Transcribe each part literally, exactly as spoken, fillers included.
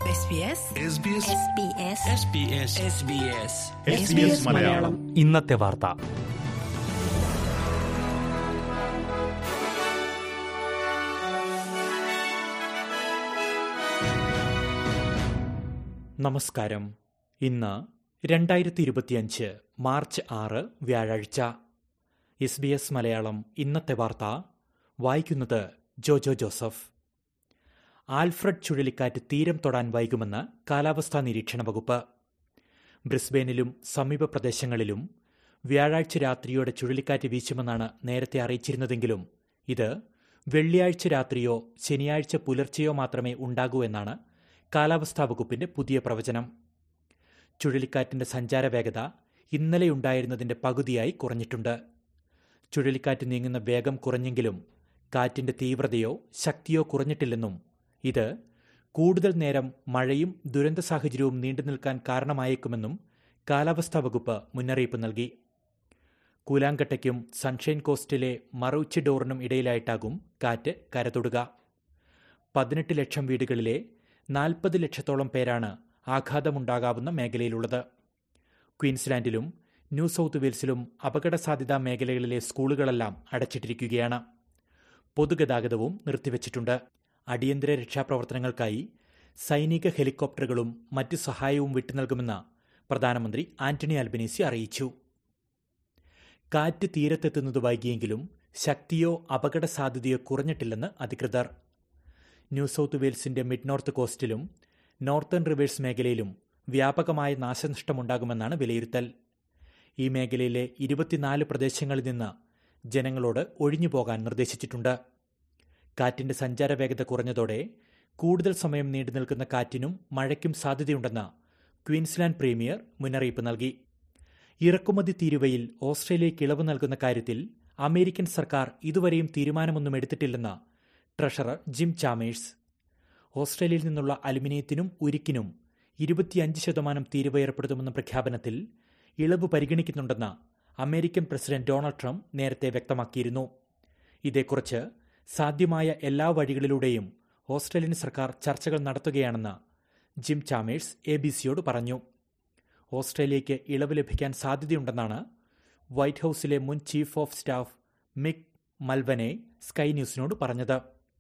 മലയാളം ഇന്നത്തെ വാർത്ത. നമസ്കാരം. ഇന്ന് രണ്ടായിരത്തി ഇരുപത്തിയഞ്ച് മാർച്ച് ആറ് വ്യാഴാഴ്ച. എസ് ബി എസ് മലയാളം ഇന്നത്തെ വാർത്ത വായിക്കുന്നത് ജോജോ ജോസഫ്. ആൽഫ്രഡ് ചുഴലിക്കാറ്റ് തീരം തൊടാൻ വൈകുമെന്ന് കാലാവസ്ഥാ നിരീക്ഷണ വകുപ്പ്. ബ്രിസ്ബേനിലും സമീപ പ്രദേശങ്ങളിലും വ്യാഴാഴ്ച രാത്രിയോടെ ചുഴലിക്കാറ്റ് വീശുമെന്നാണ് നേരത്തെ അറിയിച്ചിരുന്നതെങ്കിലും ഇത് വെള്ളിയാഴ്ച രാത്രിയോ ശനിയാഴ്ച പുലർച്ചെയോ മാത്രമേ ഉണ്ടാകൂ എന്നാണ് കാലാവസ്ഥാ വകുപ്പിന്റെ പുതിയ പ്രവചനം. ചുഴലിക്കാറ്റിന്റെ സഞ്ചാര വേഗത ഇന്നലെയുണ്ടായിരുന്നതിന്റെ പകുതിയായി കുറഞ്ഞിട്ടുണ്ട്. ചുഴലിക്കാറ്റ് നീങ്ങുന്ന വേഗം കുറഞ്ഞെങ്കിലും കാറ്റിന്റെ തീവ്രതയോ ശക്തിയോ കുറഞ്ഞിട്ടില്ലെന്നും ഇത് കൂടുതൽ നേരം മഴയും ദുരന്ത സാഹചര്യവും നീണ്ടുനിൽക്കാൻ കാരണമായേക്കുമെന്നും കാലാവസ്ഥാ വകുപ്പ് മുന്നറിയിപ്പ് നൽകി. കൂലാങ്കട്ടയ്ക്കും സൺഷൈൻ കോസ്റ്റിലെ മറൂച്ചിഡോറിനും ഇടയിലായിട്ടാകും കാറ്റ് കരതൊടുക. പതിനെട്ട് ലക്ഷം വീടുകളിലെ നാൽപ്പത് ലക്ഷത്തോളം പേരാണ് ആഘാതമുണ്ടാകാവുന്ന മേഖലയിലുള്ളത്. ക്വീൻസ്ലാൻഡിലും ന്യൂ സൗത്ത് വെയിൽസിലും അപകട സാധ്യതാ മേഖലകളിലെ സ്കൂളുകളെല്ലാം അടച്ചിട്ടിരിക്കുകയാണ്. പൊതുഗതാഗതവും നിർത്തിവച്ചിട്ടുണ്ട്. അടിയന്തര രക്ഷാപ്രവർത്തനങ്ങൾക്കായി സൈനിക ഹെലികോപ്റ്ററുകളും മറ്റു സഹായവും വിട്ടുനൽകുമെന്ന് പ്രധാനമന്ത്രി ആന്റണി അൽബനീസി അറിയിച്ചു. കാറ്റ് തീരത്തെത്തുന്നത് വൈകിയെങ്കിലും ശക്തിയോ അപകട സാധ്യതയോ കുറഞ്ഞിട്ടില്ലെന്ന് അധികൃതർ. ന്യൂ സൗത്ത് വെയിൽസിന്റെ മിഡ് നോർത്ത് കോസ്റ്റിലും നോർത്തേൺ റിവേഴ്സ് മേഖലയിലും വ്യാപകമായ നാശനഷ്ടമുണ്ടാകുമെന്നാണ് വിലയിരുത്തൽ. ഈ മേഖലയിലെ ഇരുപത്തിനാല് പ്രദേശങ്ങളിൽ നിന്ന് ജനങ്ങളോട് ഒഴിഞ്ഞുപോകാൻ നിർദ്ദേശിച്ചിട്ടുണ്ട്. കാറ്റിന്റെ സഞ്ചാര വേഗത കുറഞ്ഞതോടെ കൂടുതൽ സമയം നീണ്ടുനിൽക്കുന്ന കാറ്റിനും മഴയ്ക്കും സാധ്യതയുണ്ടെന്ന് ക്വീൻസ്ലാൻഡ് പ്രീമിയർ മുന്നറിയിപ്പ് നൽകി. ഇറക്കുമതി തീരുവയിൽ ഓസ്ട്രേലിയയ്ക്ക് ഇളവ് നൽകുന്ന കാര്യത്തിൽ അമേരിക്കൻ സർക്കാർ ഇതുവരെയും തീരുമാനമൊന്നും എടുത്തിട്ടില്ലെന്ന് ട്രഷറർ ജിം ചാമേഴ്സ്. ഓസ്ട്രേലിയയിൽ നിന്നുള്ള അലുമിനിയത്തിനും ഉരുക്കിനും ഇരുപത്തിയഞ്ച് ശതമാനം തീരുവ ഏർപ്പെടുത്തുമെന്ന പ്രഖ്യാപനത്തിൽ ഇളവ് പരിഗണിക്കുന്നുണ്ടെന്ന് അമേരിക്കൻ പ്രസിഡന്റ് ഡൊണാൾഡ് ട്രംപ് നേരത്തെ വ്യക്തമാക്കിയിരുന്നു. ഇതേക്കുറിച്ച് സാധ്യമായ എല്ലാ വഴികളിലൂടെയും ഓസ്ട്രേലിയൻ സർക്കാർ ചർച്ചകൾ നടത്തുകയാണെന്ന് ജിം ചാമേഴ്സ് എ ബി സിയോട് പറഞ്ഞു. ഓസ്ട്രേലിയയ്ക്ക് ഇളവ് ലഭിക്കാൻ സാധ്യതയുണ്ടെന്നാണ് വൈറ്റ് ഹൌസിലെ മുൻ chief of staff Mick Mulvaney Sky ന്യൂസിനോട് പറഞ്ഞത്.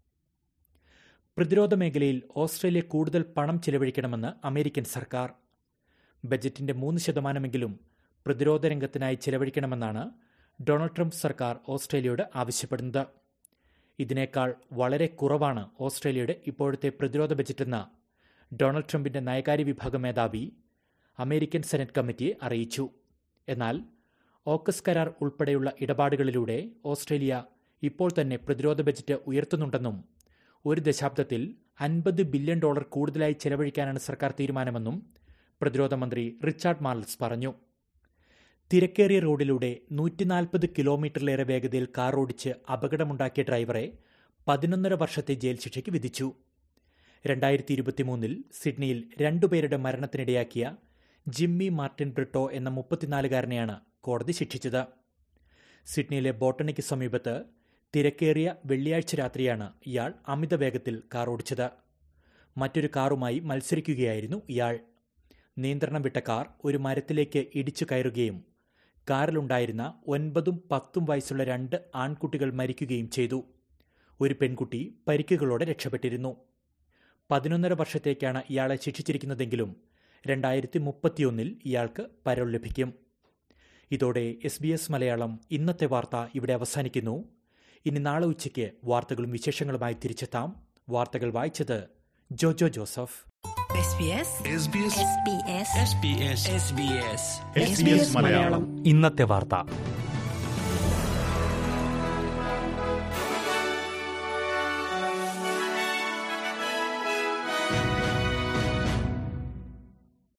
പ്രതിരോധ മേഖലയിൽ ഓസ്ട്രേലിയ കൂടുതൽ പണം ചെലവഴിക്കണമെന്ന് അമേരിക്കൻ സർക്കാർ. ബജറ്റിന്റെ മൂന്ന് ശതമാനമെങ്കിലും പ്രതിരോധ രംഗത്തിനായി ചെലവഴിക്കണമെന്നാണ് ഡൊണാൾഡ് ട്രംപ് സർക്കാർ ഓസ്ട്രേലിയയോട് ആവശ്യപ്പെടുന്നത്. ഇതിനേക്കാൾ വളരെ കുറവാണ് ഓസ്ട്രേലിയയുടെ ഇപ്പോഴത്തെ പ്രതിരോധ ബജറ്റെന്ന് ഡൊണാൾഡ് ട്രംപിന്റെ നയകാര്യ വിഭാഗ മേധാവി അമേരിക്കൻ സെനറ്റ് കമ്മിറ്റിയെ അറിയിച്ചു. എന്നാൽ ഓക്കസ് കരാർ ഉൾപ്പെടെയുള്ള ഇടപാടുകളിലൂടെ ഓസ്ട്രേലിയ ഇപ്പോൾ തന്നെ പ്രതിരോധ ബജറ്റ് ഉയർത്തുന്നുണ്ടെന്നും ഒരു ദശാബ്ദത്തിൽ അൻപത് ബില്യൺ ഡോളർ കൂടുതലായി ചെലവഴിക്കാനാണ് സർക്കാർ തീരുമാനമെന്നും പ്രതിരോധ മന്ത്രി റിച്ചാർഡ് മാർലസ് പറഞ്ഞു. തിരക്കേറിയ റോഡിലൂടെ നൂറ്റിനാൽപ്പത് കിലോമീറ്ററിലേറെ വേഗതയിൽ കാർ ഓടിച്ച് അപകടമുണ്ടാക്കിയ ഡ്രൈവറെ പതിനൊന്നര വർഷത്തെ ജയിൽ ശിക്ഷയ്ക്ക് വിധിച്ചു. രണ്ടായിരത്തി ഇരുപത്തിമൂന്നിൽ സിഡ്നിയിൽ രണ്ടുപേരുടെ മരണത്തിനിടയാക്കിയ ജിമ്മി മാർട്ടിൻ ബ്രിട്ടോ എന്ന മുപ്പത്തിനാലുകാരനെയാണ് കോടതി ശിക്ഷിച്ചത്. സിഡ്നിയിലെ ബോട്ടണിക്ക് സമീപത്ത് തിരക്കേറിയ വെള്ളിയാഴ്ച രാത്രിയാണ് ഇയാൾ അമിത വേഗത്തിൽ കാർ ഓടിച്ചത്. മറ്റൊരു കാറുമായി മത്സരിക്കുകയായിരുന്നു ഇയാൾ. നിയന്ത്രണം വിട്ട കാർ ഒരു മരത്തിലേക്ക് ഇടിച്ചു കയറുകയും കാറിലുണ്ടായിരുന്ന ഒൻപതും പത്തും വയസ്സുള്ള രണ്ട് ആൺകുട്ടികൾ മരിക്കുകയും ചെയ്തു. ഒരു പെൺകുട്ടി പരിക്കുകളോടെ രക്ഷപ്പെട്ടിരുന്നു. പതിനൊന്നര വർഷത്തേക്കാണ് ഇയാളെ ശിക്ഷിച്ചിരിക്കുന്നതെങ്കിലും രണ്ടായിരത്തി മുപ്പത്തിയൊന്നിൽ ഇയാൾക്ക് പരോൾ ലഭിക്കും. ഇതോടെ എസ് ബി എസ് മലയാളം ഇന്നത്തെ വാർത്ത ഇവിടെ അവസാനിക്കുന്നു. ഇനി നാളെ ഉച്ചയ്ക്ക് വാർത്തകളും വിശേഷങ്ങളുമായി തിരിച്ചെത്താം. വാർത്തകൾ വായിച്ചത് ജോജോ ജോസഫ്. ഇന്നത്തെ വാർത്ത.